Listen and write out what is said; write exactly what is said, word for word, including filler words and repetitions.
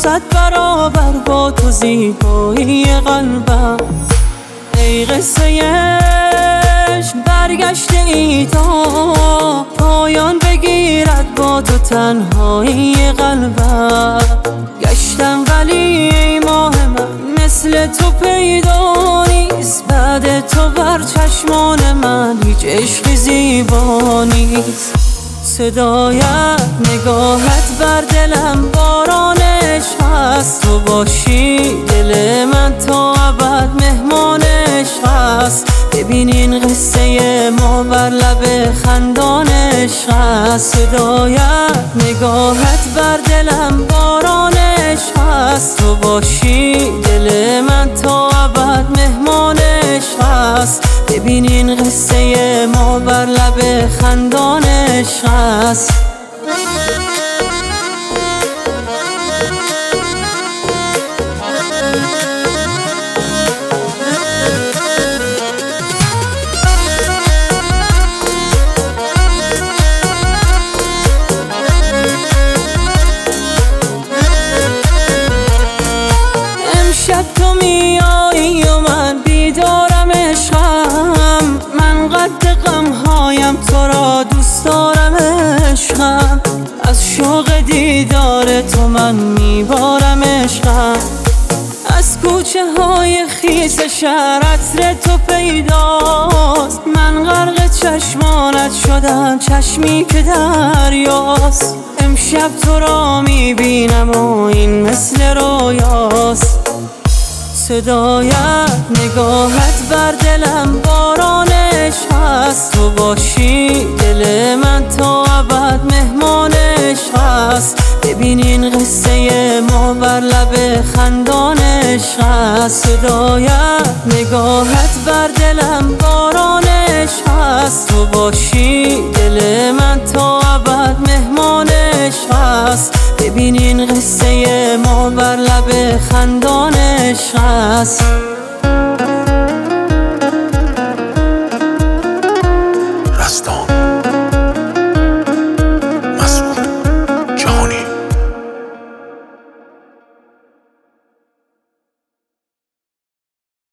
صد برابر با تو زیبایی قلبم. ای قصه عشق برگشته ای تا پایان بگیرد با تو تنهایی قلبم. گشتم ولی ای ماه من مثل تو پیدا نیست، بعد تو بر چشمان من هیچ عشقی زیبا نیست. صدایت نگاهت بر دلم باران عشق هست، تو باشی دل من تا ابد مهمان عشق هست. ببین این قصه ما بر لب خندان عشق هست. صدایت نگاهت بر دلم باران عشق هست، تو باشی دل من تا ابد مهمان عشق هست. ببین این قصه ما بر لب خندان عشق هست. امشب تو میایی و من بیدارم عشقم، من قد غمهایم تو را دوست دارم عشقم. از شوق دیدار تو من میبارم عشقم. از کوچه های خیس شهر عطر تو پیداست، من غرق چشمانت شدم چشمی که دریاست. امشب تو را میبینم و این مثل رویاست. صدایت نگاهت بر دلم باران عشق هست، تو باشی دل من تا ابد مهمان عشق هست. ببین این قصه ما بر لب خندان عشق هست. صدایت نگاهت بر دلم باران عشق هست، تو باشی دل من تا ابد مهمان عشق هست. ببین این قصه ما بر لب خندان عشق هست.